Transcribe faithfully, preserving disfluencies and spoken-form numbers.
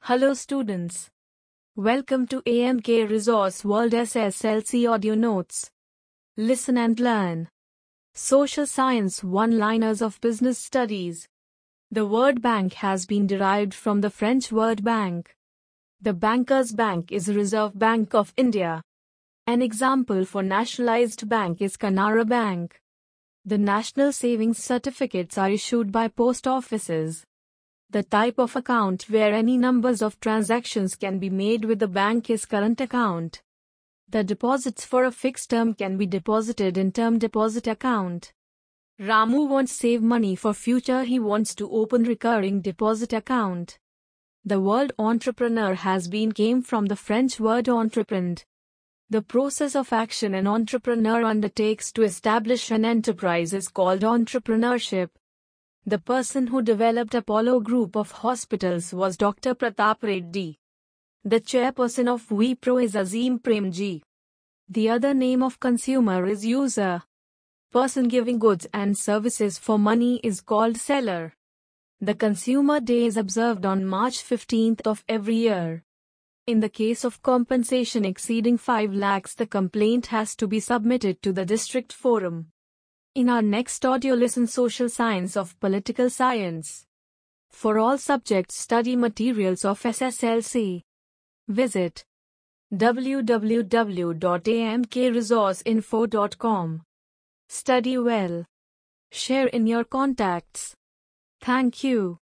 Hello students. Welcome to A M K Resource World S S L C Audio Notes. Listen and learn. Social Science One-Liners of Business Studies. The word bank has been derived from the French word banque. The Bankers' Bank is Reserve Bank of India. An example for nationalized bank is Canara Bank. The national savings certificates are issued by post offices. The type of account where any numbers of transactions can be made with the bank is current account. The deposits for a fixed term can be deposited in term deposit account. Ramu wants save money for future. He wants to open recurring deposit account. The word entrepreneur has been came from the French word entreprendre. The process of action an entrepreneur undertakes to establish an enterprise is called entrepreneurship. The person who developed Apollo Group of Hospitals was Doctor Pratap Reddy. The chairperson of Wipro is Azim Premji. The other name of consumer is user. Person giving goods and services for money is called seller. The Consumer Day is observed on March fifteenth of every year. In the case of compensation exceeding five lakhs, the complaint has to be submitted to the district forum. In our next audio, listen Social Science of Political Science. For all subjects, study materials of S S L C. Visit w w w dot a m k resource info dot com. Study well. Share in your contacts. Thank you.